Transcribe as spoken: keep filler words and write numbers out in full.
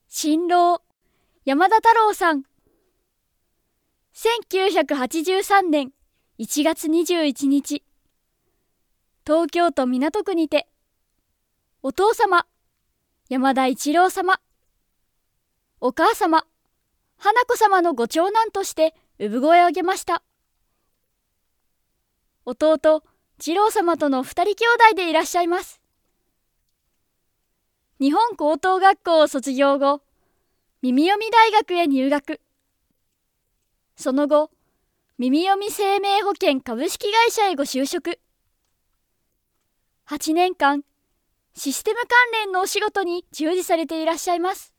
新郎山田太郎さん。せんきゅうひゃくはちじゅうさんねんいちがつにじゅういちにち、東京都港区にて、お父様山田一郎様、お母様花子様のご長男として産声を上げました。弟二郎様との二人兄弟でいらっしゃいます。日本高等学校を卒業後、耳読み大学へ入学。その後、耳読み生命保険株式会社へご就職。はちねんかん、システム関連のお仕事に従事されていらっしゃいます。